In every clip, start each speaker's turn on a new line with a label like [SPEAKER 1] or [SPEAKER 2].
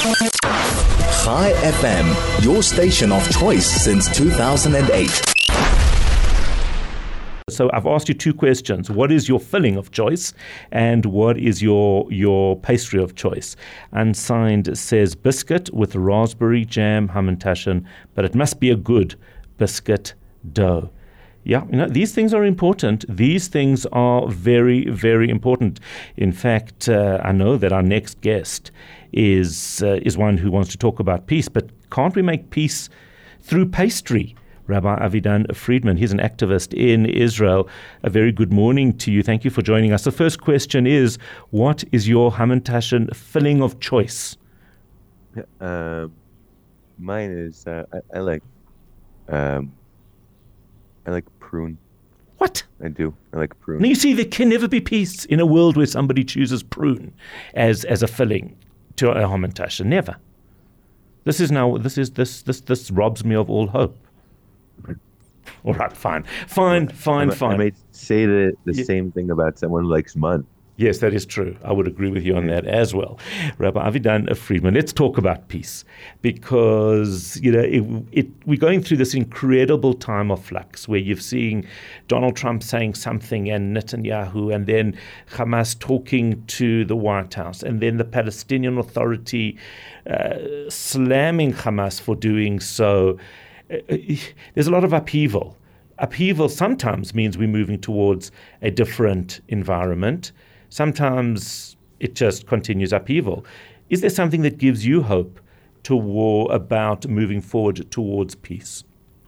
[SPEAKER 1] Chai FM, your station of choice since 2008.
[SPEAKER 2] So I've asked you two questions. What is your filling of choice and what is your pastry of choice? Unsigned says biscuit with raspberry jam, hamantaschen, but it must be a good biscuit dough. Yeah, these things are important. These things are very, very important. In fact, I know that our next guest is one who wants to talk about peace, but can't we make peace through pastry? Rabbi Avidan Friedman, he's an activist in Israel. A very good morning to you. Thank you for joining us. The first question is, what is your hamantaschen filling of choice?
[SPEAKER 3] Mine is, I like prune.
[SPEAKER 2] What?
[SPEAKER 3] I do. I like prune.
[SPEAKER 2] Now you see, there can never be peace in a world where somebody chooses prune as a filling to a hamantaschen. Never. This robs me of all hope. All right, fine.
[SPEAKER 3] I may say the same thing about someone who likes mud.
[SPEAKER 2] Yes, that is true. I would agree with you on that as well. Rabbi Avidan Friedman, let's talk about peace because we're going through this incredible time of flux where you've seen Donald Trump saying something and Netanyahu and then Hamas talking to the White House and then the Palestinian Authority slamming Hamas for doing so. There's a lot of upheaval. Upheaval sometimes means we're moving towards a different environment. Sometimes it just continues upheaval. Is there something that gives you hope about moving forward towards peace?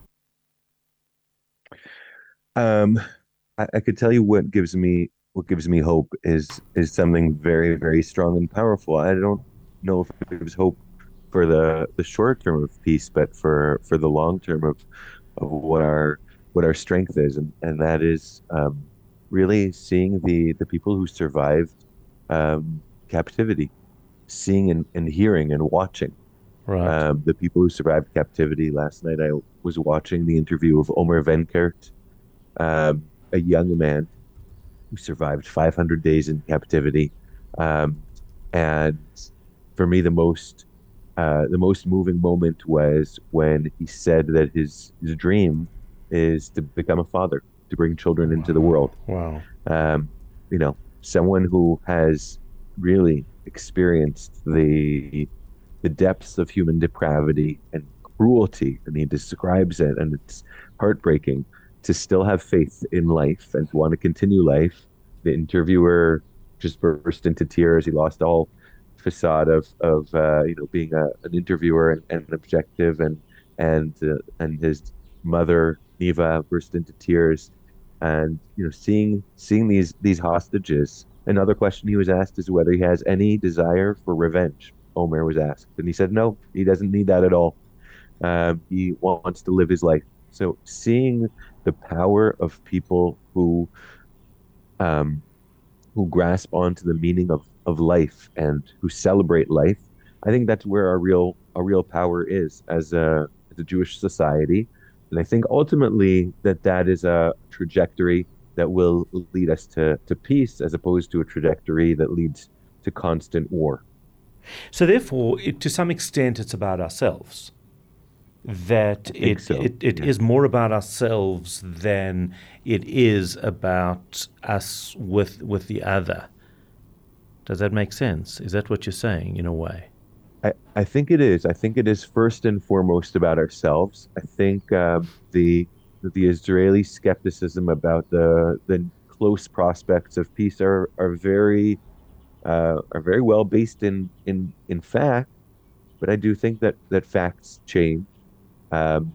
[SPEAKER 3] I could tell you what gives me hope is something very, very strong and powerful. I don't know if it gives hope for the short term of peace, but for the long term of what our strength is, and that is really seeing the people who survived captivity, seeing and hearing and watching.
[SPEAKER 2] Right.
[SPEAKER 3] The people who survived captivity. Last night I was watching the interview of Omer Venkert, a young man who survived 500 days in captivity, and for me the most moving moment was when he said that his dream is to become a father, to bring children into the world.
[SPEAKER 2] Wow.
[SPEAKER 3] Someone who has really experienced the depths of human depravity and cruelty, and he describes it, and it's heartbreaking to still have faith in life and to want to continue life. The interviewer just burst into tears. He lost all facade of being an interviewer and objective, and his mother Neva burst into tears, and seeing these hostages. Another question he was asked is whether he has any desire for revenge. Omer was asked, and he said no, he doesn't need that at all. He wants to live his life. So seeing the power of people who grasp onto the meaning of life and who celebrate life, I think that's where our real power is as a Jewish society. And I think ultimately that is a trajectory that will lead us to peace, as opposed to a trajectory that leads to constant war.
[SPEAKER 2] So therefore, to some extent, it's about ourselves. That it is more about ourselves than it is about us with the other. Does that make sense? Is that what you're saying in a way?
[SPEAKER 3] I think it is. I think it is first and foremost about ourselves. I think the Israeli skepticism about the close prospects of peace are very well based in fact, but I do think that facts change, and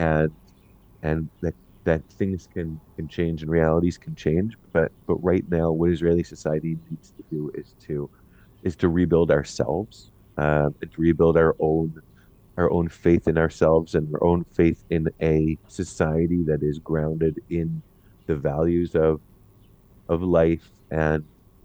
[SPEAKER 3] that things can change and realities can change. But right now, what Israeli society needs to do is to rebuild ourselves, and to rebuild our own faith in ourselves and our own faith in a society that is grounded in the values of life and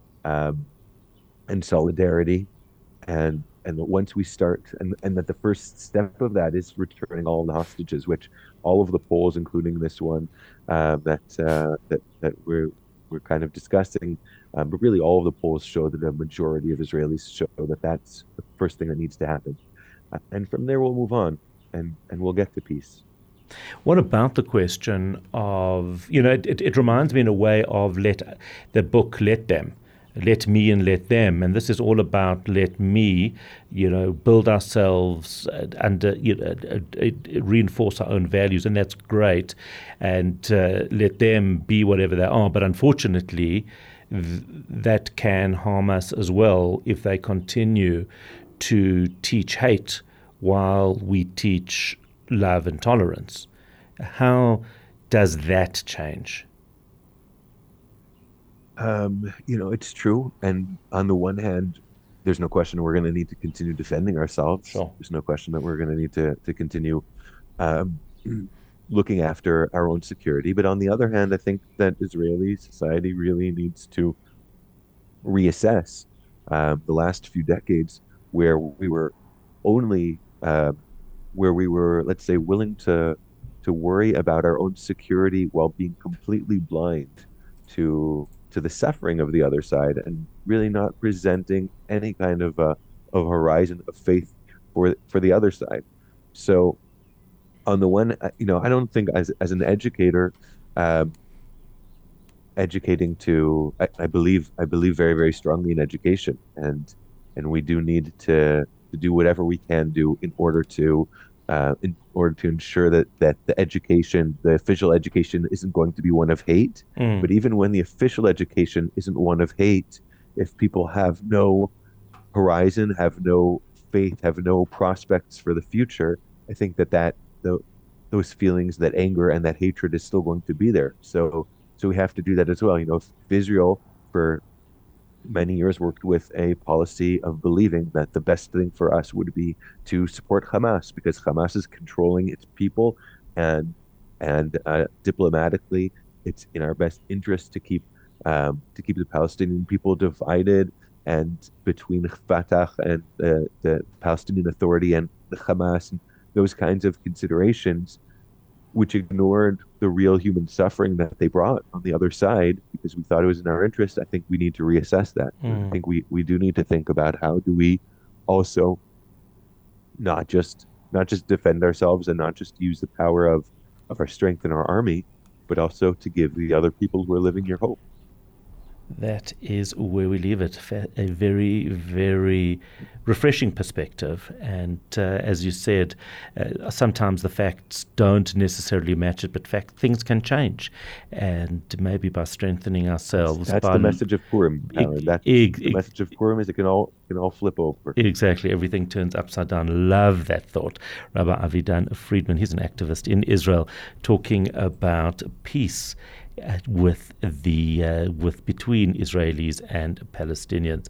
[SPEAKER 3] solidarity, and once we start, and that the first step of that is returning all the hostages, which all of the polls, including this one that we're kind of discussing, but really all of the polls show that a majority of Israelis show that that's first thing that needs to happen. And from there, we'll move on and we'll get to peace.
[SPEAKER 2] What about the question of, it reminds me in a way of the book Let Them. Let me and let them, and this is all about let me, build ourselves and reinforce our own values, and that's great, and let them be whatever they are. But unfortunately, that can harm us as well if they continue to teach hate while we teach love and tolerance. How does that change?
[SPEAKER 3] It's true. And on the one hand, there's no question we're going to need to continue defending ourselves.
[SPEAKER 2] Sure.
[SPEAKER 3] There's no question that we're going to need to continue looking after our own security. But on the other hand, I think that Israeli society really needs to reassess the last few decades where we were only, let's say, willing to worry about our own security while being completely blind to the suffering of the other side, and really not presenting any kind of horizon of faith for the other side. So, on the one, I don't think as an educator, educating I believe very, very strongly in education, and we do need to do whatever we can do in order to ensure that the education, the official education, isn't going to be one of hate. But even when the official education isn't one of hate, if people have no horizon, have no faith, have no prospects for the future, I think that those feelings, that anger and that hatred is still going to be there. So we have to do that as well. If Israel for many years worked with a policy of believing that the best thing for us would be to support Hamas because Hamas is controlling its people, and diplomatically, it's in our best interest to keep the Palestinian people divided, and between Fatah and the Palestinian Authority and the Hamas, and those kinds of considerations, which ignored the real human suffering that they brought on the other side because we thought it was in our interest. I think we need to reassess that. I think we do need to think about how do we also not just defend ourselves and not just use the power of our strength in our army, but also to give the other people who are living here hope.
[SPEAKER 2] That is where we leave it. A very, very refreshing perspective. And as you said, sometimes the facts don't necessarily match it, but things can change. And maybe by strengthening ourselves.
[SPEAKER 3] That's the message of Purim, Alan. The message of Purim is it can all flip over.
[SPEAKER 2] Exactly. Everything turns upside down. Love that thought. Rabbi Avidan Friedman, he's an activist in Israel, talking about peace with between Israelis and Palestinians.